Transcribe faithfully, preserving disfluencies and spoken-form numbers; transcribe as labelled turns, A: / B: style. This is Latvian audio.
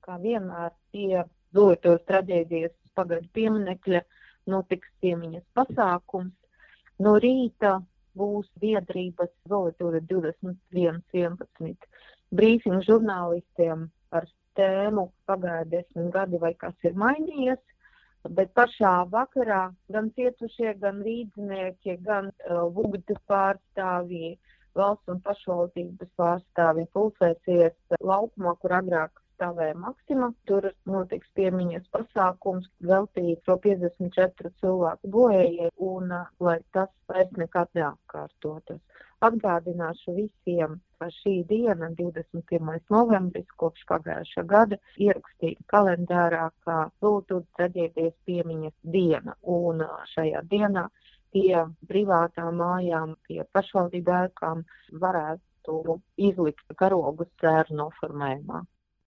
A: kā vienmēr pie Zolītuves traģēdijas pagaidu pieminekļa notiks piemiņas pasākums. No rīta būs biedrības Zolītuve divdesmit viens vienpadsmit brīfings žurnālistiem ar tēmu pagāja desmit gadi vai kas ir mainījies, bet pašā vakarā gan cietušie, gan līdzinieki, gan uh, vugdes pārstāvji, valsts un pašvaldības pārstāvji pulcēsies laukumā, kur agrāk stāvēja Maksima. Tur notiks piemiņas pasākums, veltīts šo piecdesmit četru cilvēku bojējai, un uh, lai tas vairs nekad neatkārtotas. Atgādināšu visiem, ka šī diena, divdesmit pirmais novembris, kopš pagājušā gada, ierakstīta kalendārā kā Zolītuves traģēdijas piemiņas diena, un uh, šajā dienā pie privātām mājām, pie pašvaldību ēkām varētu izlikt karogus cēru noformējumā.